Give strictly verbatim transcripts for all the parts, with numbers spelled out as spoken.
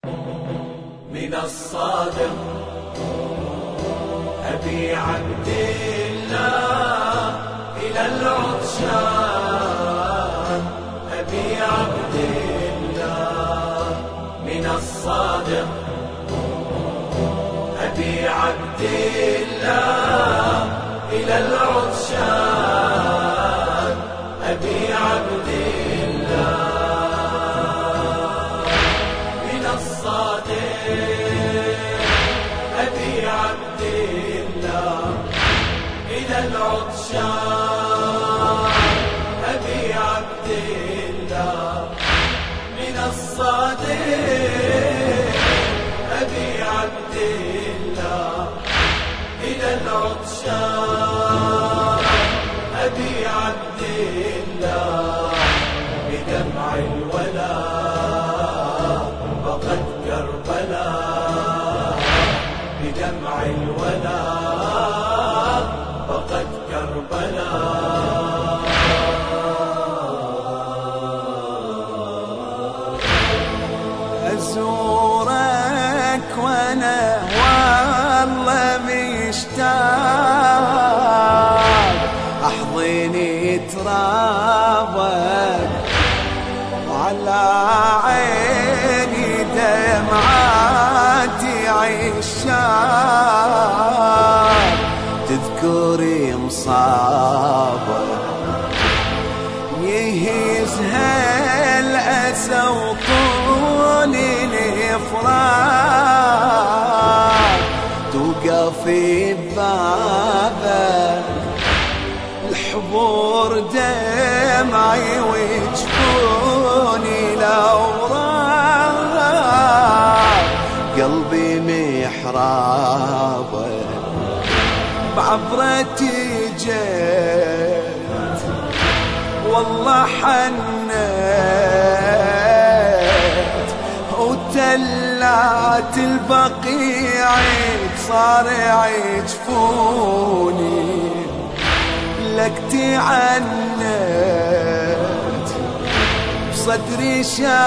من الصادق أبي عبد الله إلى العطشان، أبي عبد الله من الصادق أبي عبد الله إلى العطشان، أبي عبد الله من الصادق أبي عبد الله إلى العطشان، أبي عبد الله من الصادق أبي عبد الله إلى العطشان، أبي عبد الله بدمع الولاء فقد كربلاء، بدمع الولاء فقد كربلاء. أزورك وأنا والله مشتاق، أحضني ترابك وعلى عيني دمعاتي عشاق، تذكري مصابك يهزها الأسى وطول الإفراق، توقفي ببابك الحبور دمعي وجفوني الأوراق، قلبي محرابك بعبرتي جيت والله حنيت، وتلات البقيع صار يجفوني، لك تعنت بصدري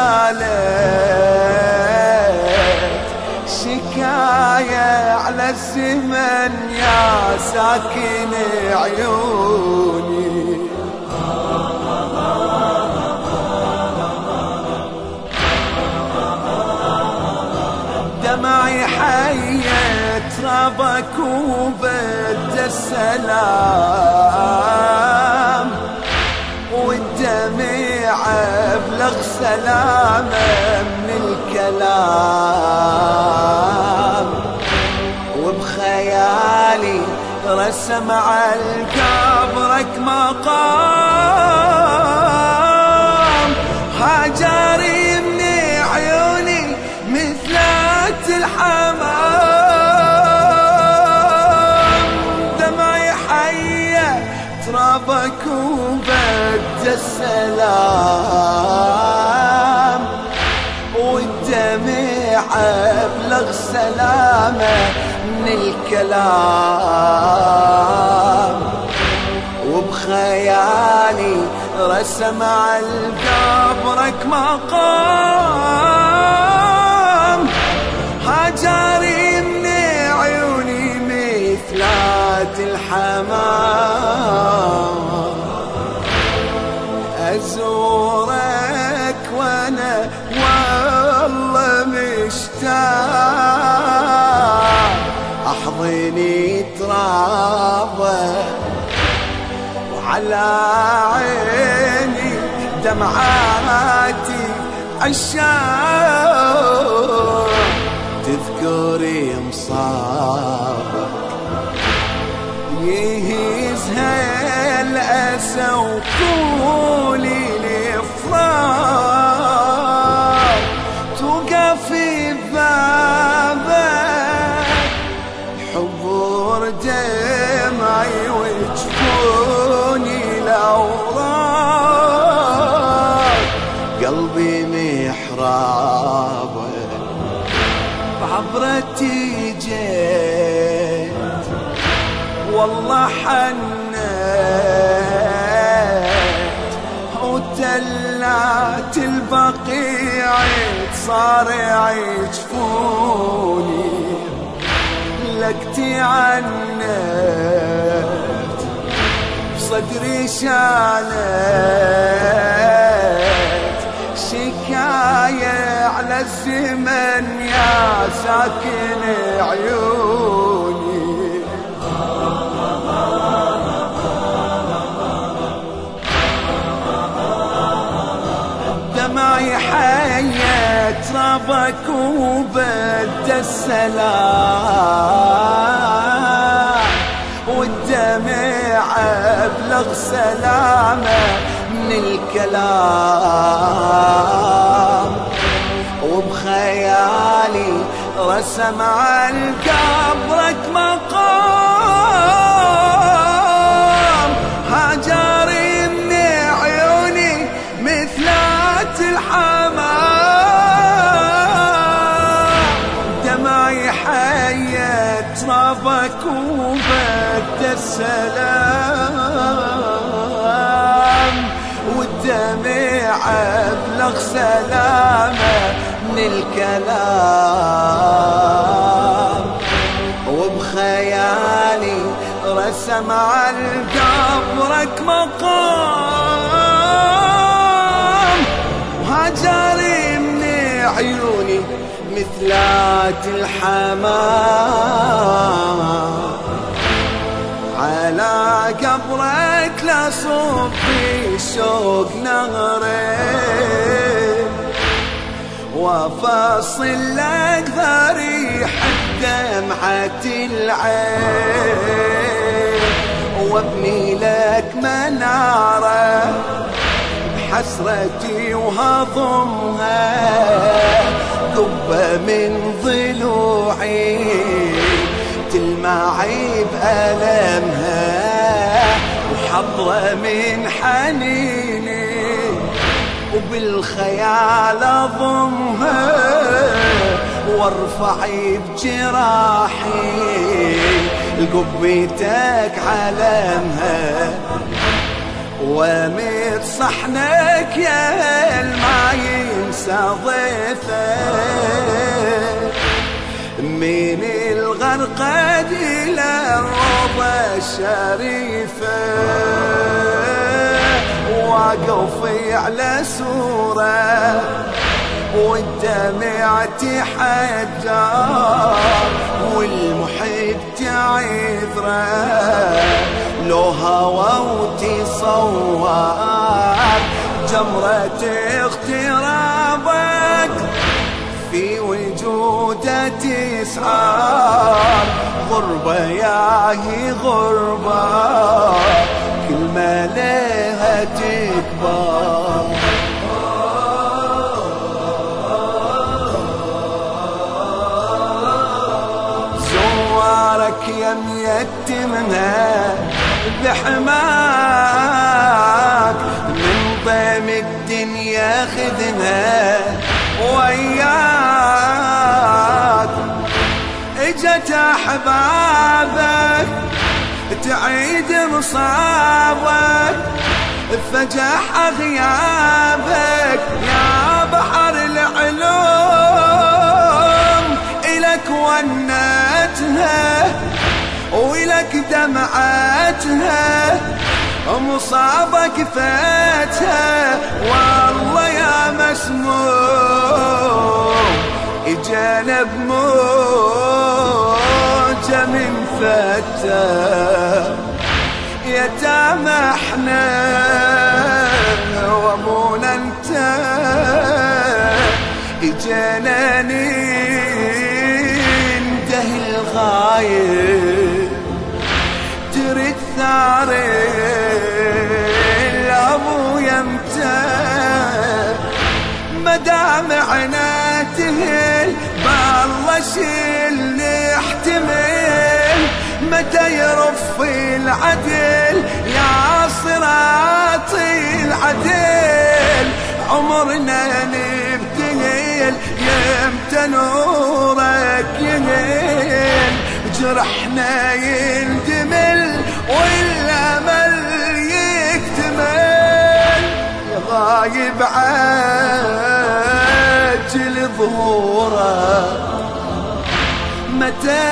شالت شكاية على الزمن يا ساكن عيوني. دمعي حيت ربك وبد السلام، والدمع أبلغ سلامة من الكلام، وبخيالي رسم على قبرك مقام، هاجري من عيوني مثلات الحمام، دمعي حية ترابك وبد السلام، والدمع أبلغ سلامة من الكلام، وبخيالي رسم على قبرك مقام، هاجري من عيوني مثلات الحمام. أزورك وأنا والله مشتاق، أحضني ترابك وعلى عيني دمعاتي عشاق، تذكري مصابك يهزها الأسى وطولي الإفراق، توقفي ببابك حبور دمعي وجفوني الأوراق، قلبي محرابك بعبرتي جيت والله حنيت، وتلات البقيع صارع جفوني لقتي عنت بصدري شالت شكاية على الزمن يا ساكن عيوني دمعي حيت ربك وبد السلام والدمع أبلغ سلامة من الكلام وبخيالي رسم على قبرك مقام هاجري من عيوني مثلات الحمام دمعي حيت ربك وبد السلام والدمع أبلغ سلامة من الكلام وبخيالي رسم على قبرك مقام وهاجري من عيوني مثلات الحمام على قبرك لا صبي شوق نهرين وفصل لك ضريح دمعة العين وابني لك منارة بحسرتي وهضمها قبة من ضلوعي تلمعي بألمها وحضرة من حنيني وبالخيال أضمها وارفعي بجراحي لقبيتك علمها وميت صحنك يا ما ينسى ضيفك من الغرقد إلى الروضة الشريفة واقفي على سورة والدمع تحجر والمحب تعذره لو هوى وتصور جمرة اغترابك في وجودة تسعار غربة ياهي غربة كل ما لها تكبر زوارك يم يتمها بحماك من ضيم الدنيا خذها وياك اجت احبابك تعيد مصابك فجح غيابك يا بحر العلوم إلك ونتها وإلك دمعتها مصابك فاتها والله يا مسموم اجانا بموجة من فتاه يتامى احنا وابونا انت اجانا ننده الغايب ترد ثاري الابو يمتى مدام عناته بالله شيل نحتمل متى يرفي العدل يا صراطي العدل عمرنا نبتهل يمتى نورك ينل جرحنا يندمل والامل يكتمل يا غايب عاجل زهوره متى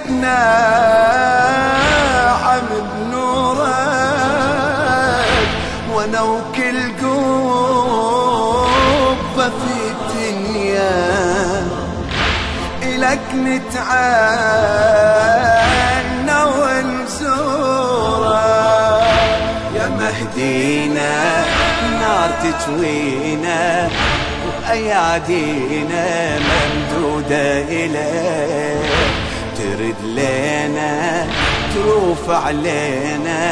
نتنعم بنورك وانا وكل قبة في الدنيا إلك نتعنى ونزورك يا مهدينا نار تجوينا وأيادينا ممدودة إليك ترد لنا تروف علينا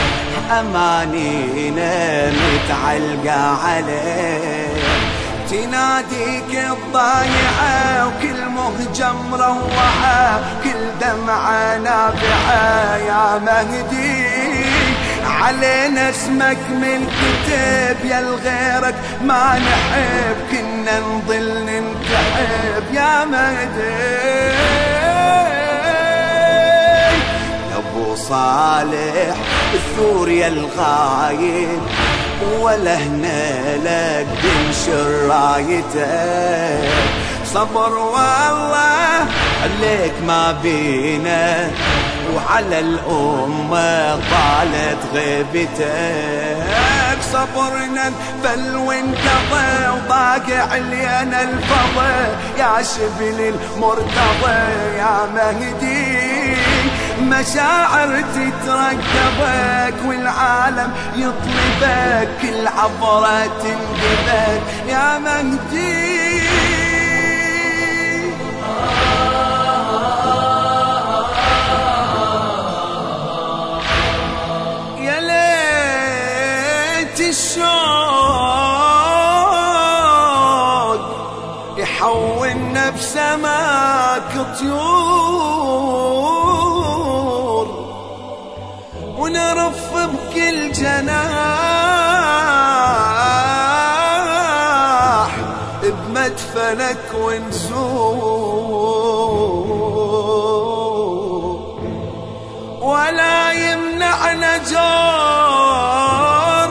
أمانينا متعلقة عليك تناديك الضايعة وكل مهجة مروعة كل دمعة نابعة يا مهدي علينا اسمك من كتب يا الغيرك ما نحب كنا نضل ننتحب يا مهدي ابو صالح الثور يا الغايب ولا هنا لك تنشر رايتك صبر والله عليك ما بينا وعلى الأمة طالت غيبتك صبرنا بل وانقضى وضاق علينا الفضى يا شبل المرتضى يا مهدي مشاعر تترقبك والعالم يطلبك كل عبرة تنقبك يا مهدي يا ليت الشوق يحولنا بسماك طيور ونرف بكل جناح بمدفنك ونزور ولا يمنعنا جور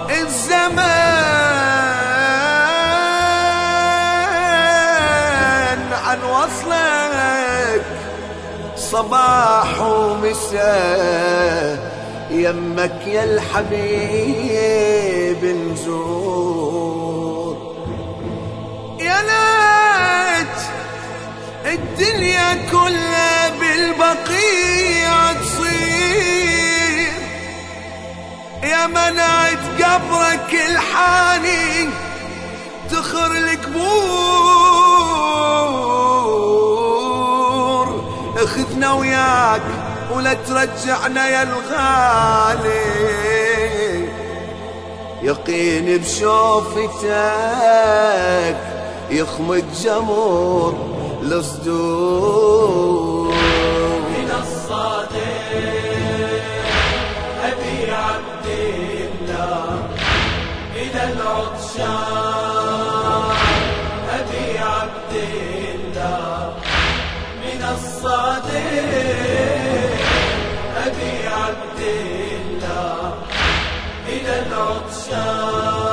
الزمان عن وصلك صباح ومساء يمك يا الحبيب نزور يا ليت الدنيا كلها بالبقيع تصير يا منعت قبرك الحاني تخر القبور اخذنا وياك ولا ترجعنا يا الغالي يقين بشوفتك يخمد جمور الصدور من الصادق أبي عبد الله إلى العطشان أبي عبد الله من الصادق أبي عبد الله إلى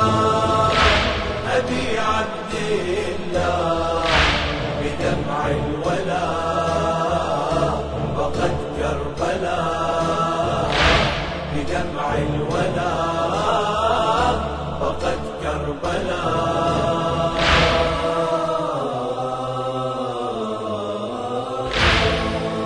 العطشان أبي عبد الله بدمع